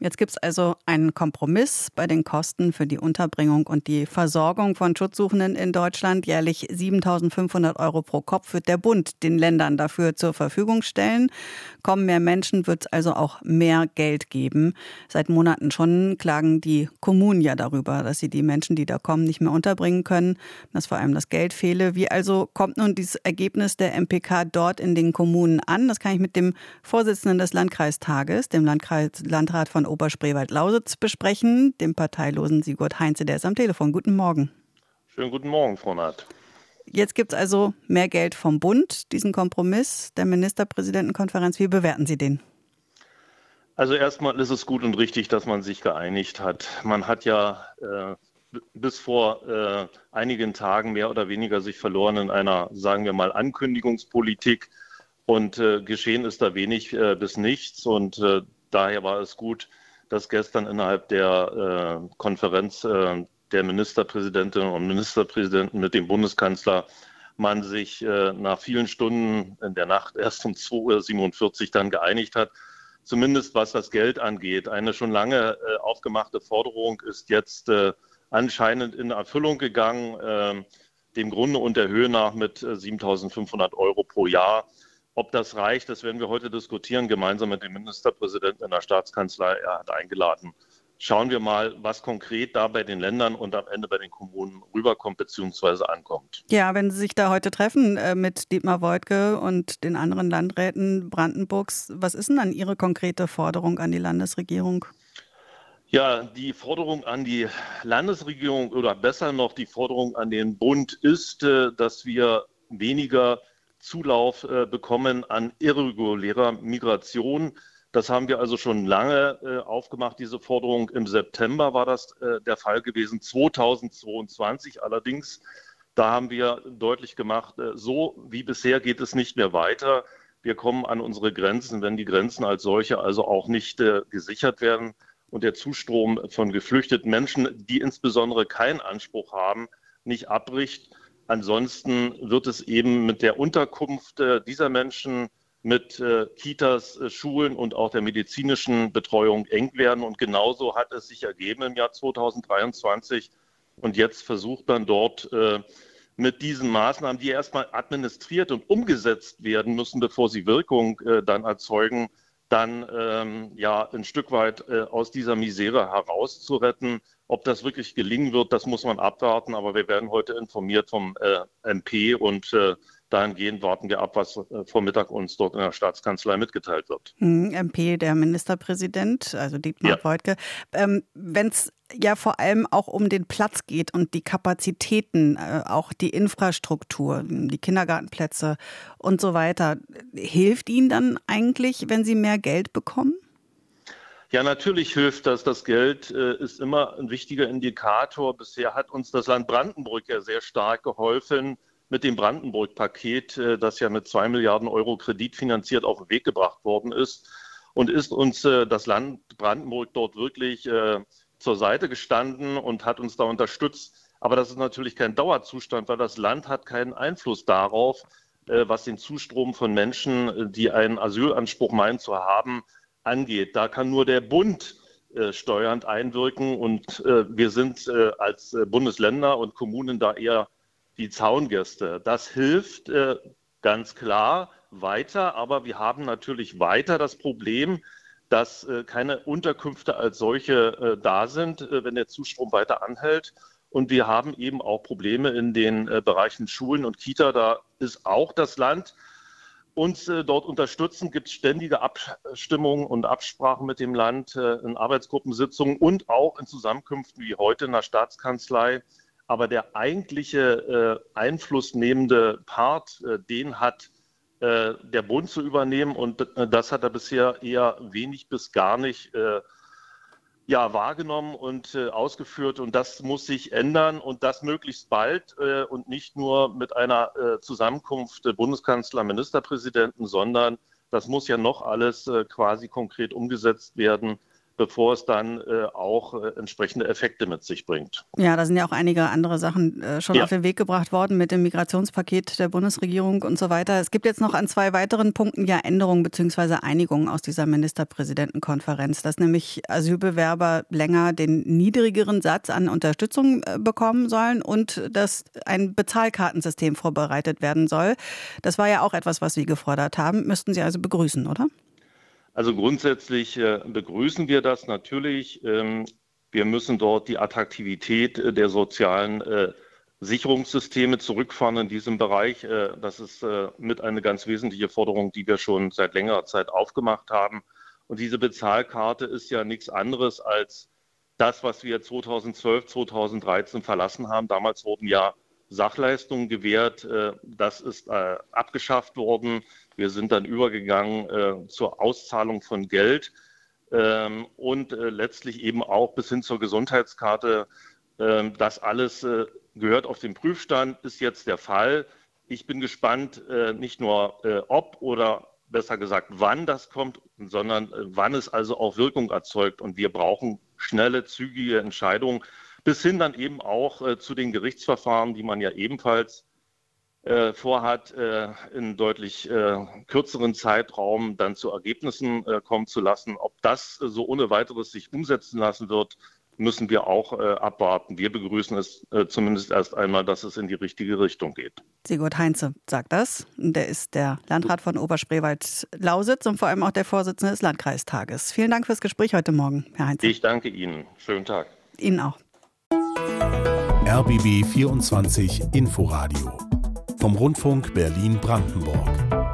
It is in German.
Jetzt gibt es also einen Kompromiss bei den Kosten für die Unterbringung und die Versorgung von Schutzsuchenden in Deutschland. Jährlich 7.500 € pro Kopf wird der Bund den Ländern dafür zur Verfügung stellen. Kommen mehr Menschen, wird es also auch mehr Geld geben. Seit Monaten schon klagen die Kommunen ja darüber, dass sie die Menschen, die da kommen, nicht mehr unterbringen können, dass vor allem das Geld fehle. Wie also kommt nun dieses Ergebnis der MPK dort in den Kommunen an? Das kann ich mit dem Vorsitzenden des Landkreistages, dem Landrat von Oberspreewald-Lausitz, besprechen, dem parteilosen Sigurd Heinze, der ist am Telefon. Guten Morgen. Schönen guten Morgen, Frau Naht. Jetzt gibt es also mehr Geld vom Bund, diesen Kompromiss der Ministerpräsidentenkonferenz. Wie bewerten Sie den? Also erstmal ist es gut und richtig, dass man sich geeinigt hat. Man hat ja bis vor einigen Tagen mehr oder weniger sich verloren in einer, sagen wir mal, Ankündigungspolitik. Und geschehen ist da wenig bis nichts. Und daher war es gut, dass gestern innerhalb der Konferenz der Ministerpräsidentinnen und Ministerpräsidenten mit dem Bundeskanzler man sich nach vielen Stunden in der Nacht erst um 2:47 Uhr dann geeinigt hat. Zumindest was das Geld angeht. Eine schon lange aufgemachte Forderung ist jetzt anscheinend in Erfüllung gegangen, dem Grunde und der Höhe nach mit 7.500 € pro Jahr. Ob das reicht, das werden wir heute diskutieren, gemeinsam mit dem Ministerpräsidenten in der Staatskanzlei. Er hat eingeladen. Schauen wir mal, was konkret da bei den Ländern und am Ende bei den Kommunen rüberkommt bzw. ankommt. Ja, wenn Sie sich da heute treffen mit Dietmar Woidke und den anderen Landräten Brandenburgs, was ist denn dann Ihre konkrete Forderung an die Landesregierung? Ja, die Forderung an die Landesregierung oder besser noch die Forderung an den Bund ist, dass wir weniger Zulauf bekommen an irregulärer Migration. Das haben wir also schon lange aufgemacht, diese Forderung. Im September war das der Fall gewesen, 2022 allerdings. Da haben wir deutlich gemacht, so wie bisher geht es nicht mehr weiter. Wir kommen an unsere Grenzen, wenn die Grenzen als solche also auch nicht gesichert werden und der Zustrom von geflüchteten Menschen, die insbesondere keinen Anspruch haben, nicht abbricht. Ansonsten wird es eben mit der Unterkunft dieser Menschen, mit Kitas, Schulen und auch der medizinischen Betreuung eng werden. Und genauso hat es sich ergeben im Jahr 2023. Und jetzt versucht man dort mit diesen Maßnahmen, die erstmal administriert und umgesetzt werden müssen, bevor sie Wirkung dann erzeugen, dann ein Stück weit aus dieser Misere herauszuretten. Ob das wirklich gelingen wird, das muss man abwarten. Aber wir werden heute informiert vom MP und dahingehend warten wir ab, was vor Mittag uns dort in der Staatskanzlei mitgeteilt wird. MP, der Ministerpräsident, also Dietmar Woidke. Wenn es ja vor allem auch um den Platz geht und die Kapazitäten, auch die Infrastruktur, die Kindergartenplätze und so weiter, hilft Ihnen dann eigentlich, wenn Sie mehr Geld bekommen? Ja, natürlich hilft das. Das Geld ist immer ein wichtiger Indikator. Bisher hat uns das Land Brandenburg ja sehr stark geholfen mit dem Brandenburg-Paket, das ja mit 2 Milliarden € Kredit finanziert auf den Weg gebracht worden ist. Und ist uns das Land Brandenburg dort wirklich zur Seite gestanden und hat uns da unterstützt. Aber das ist natürlich kein Dauerzustand, weil das Land hat keinen Einfluss darauf, was den Zustrom von Menschen, die einen Asylanspruch meinen zu haben, angeht. Da kann nur der Bund steuernd einwirken und wir sind als Bundesländer und Kommunen da eher die Zaungäste. Das hilft ganz klar weiter, aber wir haben natürlich weiter das Problem, dass keine Unterkünfte als solche da sind, wenn der Zustrom weiter anhält. Und wir haben eben auch Probleme in den Bereichen Schulen und Kita. Da ist auch das Land uns dort unterstützen, gibt es ständige Abstimmungen und Absprachen mit dem Land in Arbeitsgruppensitzungen und auch in Zusammenkünften wie heute in der Staatskanzlei. Aber der eigentliche einflussnehmende Part, den hat der Bund zu übernehmen. Und das hat er bisher eher wenig bis gar nicht wahrgenommen und ausgeführt. Und das muss sich ändern und das möglichst bald und nicht nur mit einer Zusammenkunft Bundeskanzler, Ministerpräsidenten, sondern das muss ja noch alles quasi konkret umgesetzt werden. bevor es dann auch entsprechende Effekte mit sich bringt. Ja, da sind ja auch einige andere Sachen schon auf den Weg gebracht worden mit dem Migrationspaket der Bundesregierung und so weiter. Es gibt jetzt noch an 2 weiteren Punkten ja Änderungen bzw. Einigungen aus dieser Ministerpräsidentenkonferenz, dass nämlich Asylbewerber länger den niedrigeren Satz an Unterstützung bekommen sollen und dass ein Bezahlkartensystem vorbereitet werden soll. Das war ja auch etwas, was Sie gefordert haben. Müssten Sie also begrüßen, oder? Also grundsätzlich begrüßen wir das natürlich. Wir müssen dort die Attraktivität der sozialen Sicherungssysteme zurückfahren in diesem Bereich. Das ist mit eine ganz wesentliche Forderung, die wir schon seit längerer Zeit aufgemacht haben. Und diese Bezahlkarte ist ja nichts anderes als das, was wir 2012, 2013 verlassen haben. Damals wurden ja Sachleistungen gewährt. Das ist abgeschafft worden. Wir sind dann übergegangen zur Auszahlung von Geld und letztlich eben auch bis hin zur Gesundheitskarte. Das alles gehört auf den Prüfstand, ist jetzt der Fall. Ich bin gespannt, nicht nur ob oder besser gesagt wann das kommt, sondern wann es also auch Wirkung erzeugt. Und wir brauchen schnelle, zügige Entscheidungen bis hin dann eben auch zu den Gerichtsverfahren, die man ja ebenfalls vorhat, in deutlich kürzeren Zeitraum dann zu Ergebnissen kommen zu lassen. Ob das so ohne weiteres sich umsetzen lassen wird, müssen wir auch abwarten. Wir begrüßen es zumindest erst einmal, dass es in die richtige Richtung geht. Sigurd Heinze sagt das. Der ist der Landrat von Oberspreewald-Lausitz und vor allem auch der Vorsitzende des Landkreistages. Vielen Dank fürs Gespräch heute Morgen, Herr Heinze. Ich danke Ihnen. Schönen Tag. Ihnen auch. RBB 24 Inforadio vom Rundfunk Berlin-Brandenburg.